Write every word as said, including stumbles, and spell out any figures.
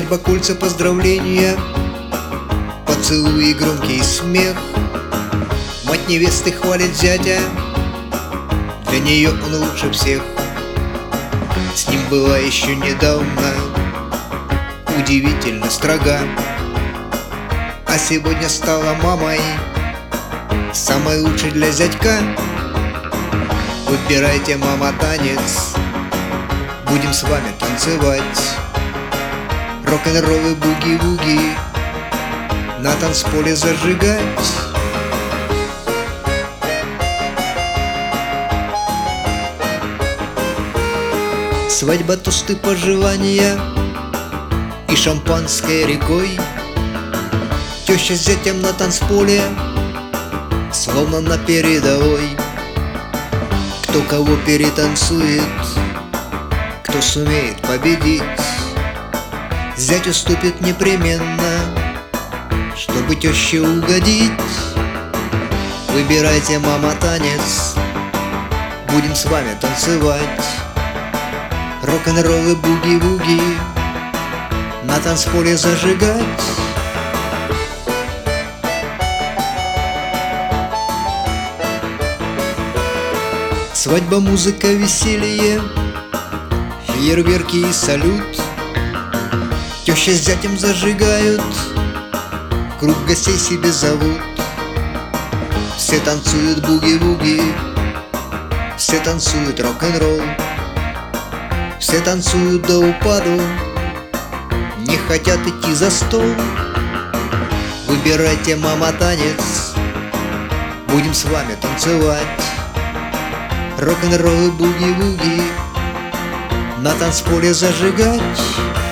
Свадьба, кольца, поздравления, поцелуи, громкий смех. Мать невесты хвалит зятя, для нее он лучше всех. С ним была еще недавно удивительно строга, а сегодня стала мамой, самой лучшей для зятька. Выбирайте, мама, танец, будем с вами танцевать. Рок-н-ролл и буги-вуги на танцполе зажигать. Свадьба, тосты, пожелания и шампанское рекой. Теща с зятем на танцполе, словно на передовой. Кто кого перетанцует, кто сумеет победить, зять уступит непременно, чтобы теще угодить. Выбирайте, мама, танец, будем с вами танцевать. Рок-н-ролл и буги-вуги на танцполе зажигать. Свадьба, музыка, веселье, фейерверки и салют. Теща с зятем зажигают, круг гостей себе зовут. Все танцуют буги-вуги, все танцуют рок-н-ролл, все танцуют до упаду, не хотят идти за стол. Выбирайте, мама, танец, будем с вами танцевать. Рок-н-ролл и буги-вуги на танцполе зажигать.